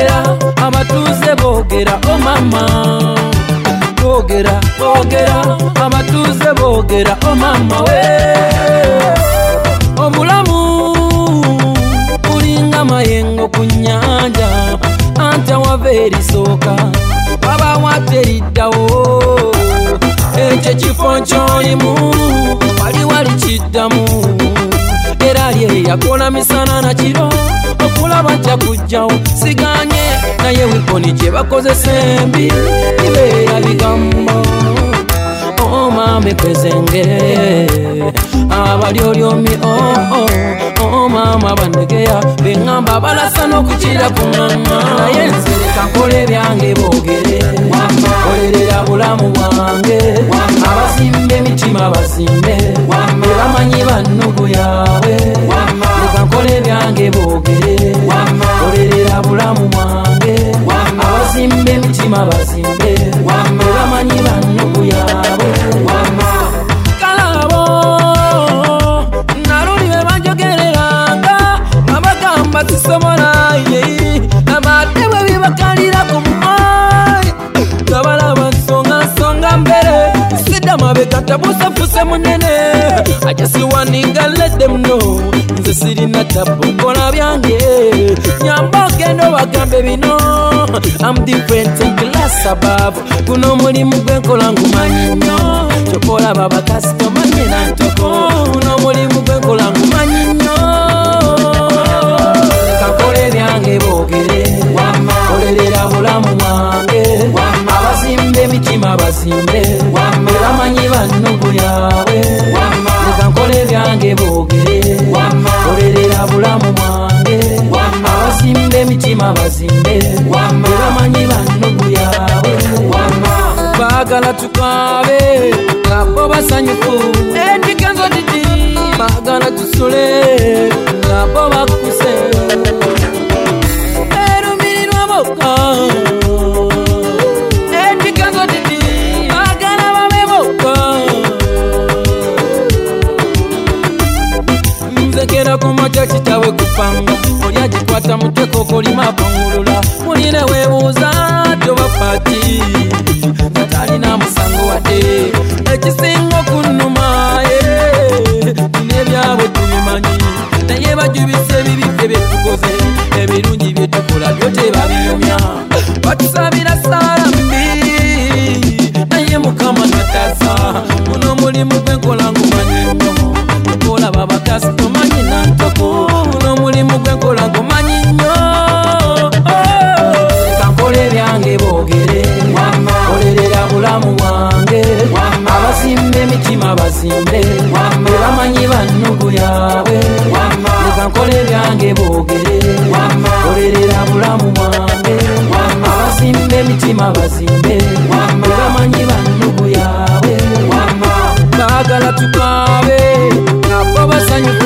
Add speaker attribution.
Speaker 1: boogera abatuuze boogera o mama boogera abatuuze boogera o mama we obulamu bulinga mayengo ku nnyanja anta wava erisooka waba wateriddawo ekyo kifo ky'olimu wali walikiddamu era lye yakola misana na kiro okulaba nja kujjawo siganye naye wikoni gye bakozesa embi ibeera bigambo omame kwezenge abalyolyomi mama bandegeya beŋŋamba balasa n'okukira ku ŋŋaŋŋa naye nze leka nkole byange boogere kolerera bulamu bwange abasimba emitima basimbe bebamanyi bannugu yaabwe leka nkole byange boogere kolerera bulamu bwange abasimba emitima basimbe bebamanyi bannugu yaabwe kalabo naluli be banjogereranga abagamba sisobola nabadde bwe bibakalira ku mumai gabalaba nsonga mbere sidda mabega tabusafuse munene ajasiwaninga let them know nze sirina tabu nkola byange nyamba ogendo bagambe bino I'm different and class above kuno mulimu gwenkola ngumanyi nnyo kyokola baba kasitoma nyina ntoko kuno mulimu gwenkola ngumanyi nnyo kakole byange boogere kolerera bulamu bwange abasimba emitima basimbe bebamanyi bannugu yaabwe leka nkole byange boogere kolerera bulamu bwange abasimba emitima basimbe bebamanyi bannugu yaabwe baagala tukaabe ngabo basanyufu endikenzo didi baagala tusule ngabo bakuse erumirirwa boka endikenzo didi baagala babe boka nzekera kumaca kitawe kupanga olya gikwata muteko kolima pangulula muline webuuza tobapati talina musango wadde ekisinga okunuma nebyabwe tubimanyi naye bajubisa ebibi byetukoze ebirungi byetukola byo tebabiyumya batusabira saala mbi naye mukama natasa muno mulimu gwenkola ngumanyi nnyo okola babakasi tomanyi nantoko muno mulimu gwenkola ngumanyi nnyo kankole byange boogere kolerera bulamu bwange abasimba emitima basimbe bebamanyi bannugu yaabwe leka nkole byange boogere kolerera bulamu bwange abasimba emitima basimbe bebamanyi bannugu yaabwe baagala tukaabe ngabo basanyufu